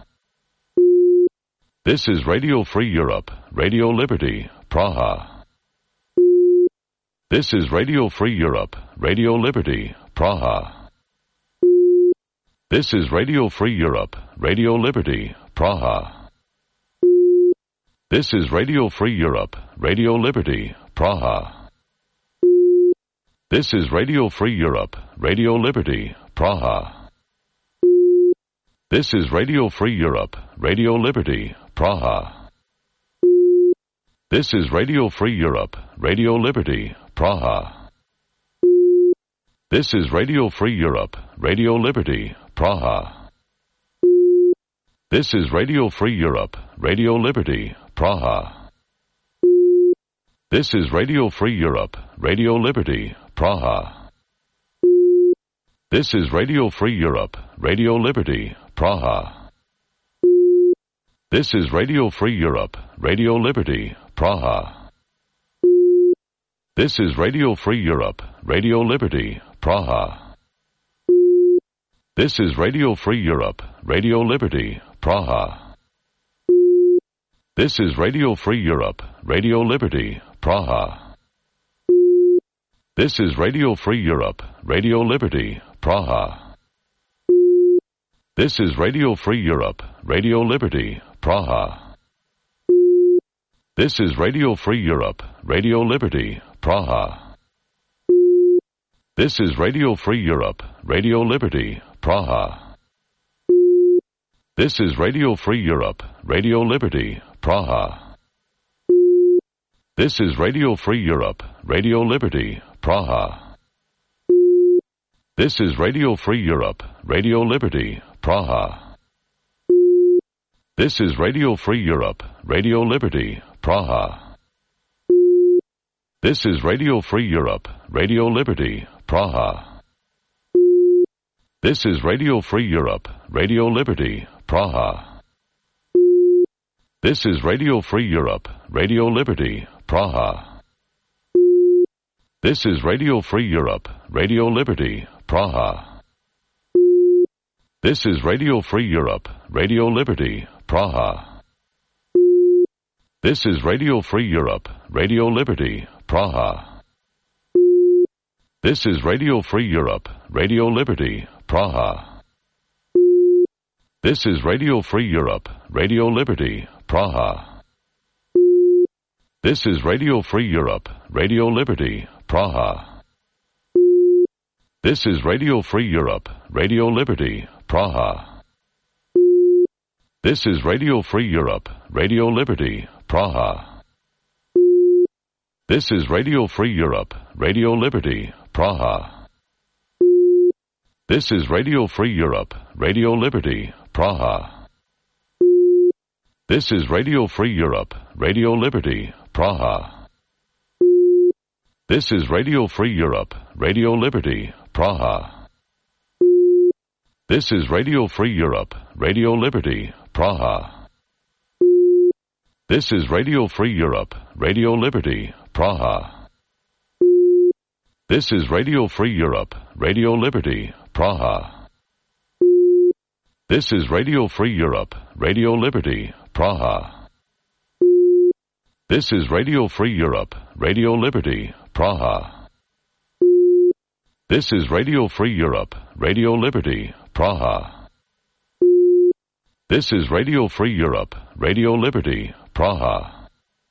This is Radio Free Europe, Radio Liberty, Praha. This is Radio Free Europe, Radio Liberty, Praha. This is Radio Free Europe, Radio Liberty, Praha. This is Radio Free Europe, Radio Liberty, Praha. This is Radio Free Europe, Radio Liberty, Praha. This is Radio Free Europe, Radio Liberty, Praha. This is Radio Free Europe, Radio Liberty, Praha. This is Radio Free Europe, Radio Liberty, Praha. This is Radio Free Europe, Radio Liberty, Praha. This is Radio Free Europe, Radio Liberty, Praha. This is Radio Free Europe, Radio Liberty, Praha. This is Radio Free Europe, Radio Liberty, Praha. This is Radio Free Europe, Radio Liberty, Praha. This is Radio Free Europe, Radio Liberty, Praha. This is Radio Free Europe, Radio Liberty, Praha. This is Radio Free Europe, Radio Liberty, Praha. This is Radio Free Europe, Radio Liberty, Praha. This is Radio Free Europe, Radio Liberty, Praha. This is Radio Free Europe, Radio Liberty, Praha. This is Radio Free Europe, Radio Liberty, Praha. This is Radio Free Europe, Radio Liberty, Praha. This is Radio Free Europe, Radio Liberty, Praha. This is Radio Free Europe, Radio Liberty, Praha. This is Radio Free Europe, Radio Liberty, Praha. This is Radio Free Europe, Radio Liberty, Praha. This is Radio Free Europe, Radio Liberty, Praha. This is Radio Free Europe, Radio Liberty, Praha. This is Radio Free Europe, Radio Liberty, Praha. This is Radio Free Europe, Radio Liberty, Praha. This is Radio Free Europe, Radio Liberty, Praha. This is Radio Free Europe, Radio Liberty, Praha. This is Radio Free Europe, Radio Liberty, Praha. This is Radio Free Europe, Radio Liberty, Praha. This is Radio Free Europe, Radio Liberty, Praha. This is Radio Free Europe, Radio Liberty, Praha. This is Radio Free Europe, Radio Liberty, Praha. This is Radio Free Europe, Radio Liberty, Praha. This is Radio Free Europe, Radio Liberty, Praha. This is Radio Free Europe, Radio Liberty, Praha. This is Radio Free Europe, Radio Liberty, Praha. This is Radio Free Europe, Radio Liberty, Praha. This is Radio Free Europe, Radio Liberty, Praha. This is Radio Free Europe, Radio Liberty, Praha. This is Radio Free Europe, Radio Liberty, Praha. This is Radio Free Europe, Radio Liberty, Praha.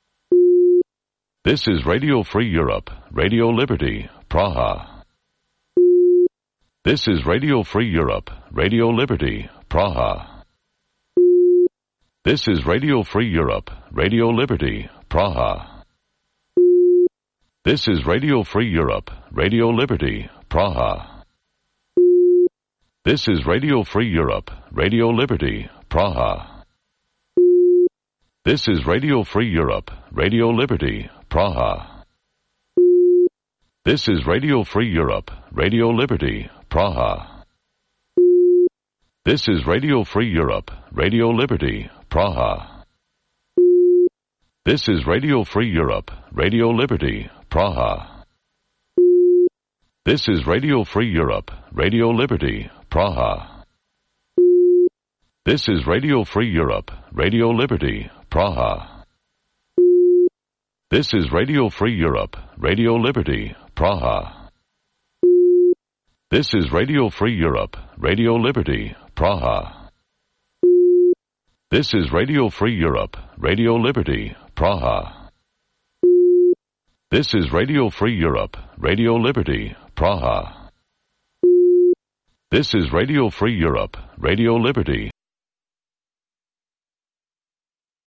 This is Radio Free Europe, Radio Liberty, Praha. This is Radio Free Europe, Radio Liberty, Praha. This is Radio Free Europe, Radio Liberty, Praha. This is Radio Free Europe, Radio Liberty, Praha. This is Radio Free Europe, Radio Liberty, Praha. This is Radio Free Europe, Radio Liberty, Praha. This is Radio Free Europe, Radio Liberty, Praha. This is Radio Free Europe, Radio Liberty, Praha. This is Radio Free Europe, Radio Liberty, Praha. This is Radio Free Europe, Radio Liberty, Praha. This is Radio Free Europe, Radio Liberty, Praha. This is Radio Free Europe, Radio Liberty, Praha. This is Radio Free Europe, Radio Liberty, Praha. This is Radio Free Europe, Radio Liberty, Praha. This is Radio Free Europe, Radio Liberty, Praha. This is Radio Free Europe, Radio Liberty.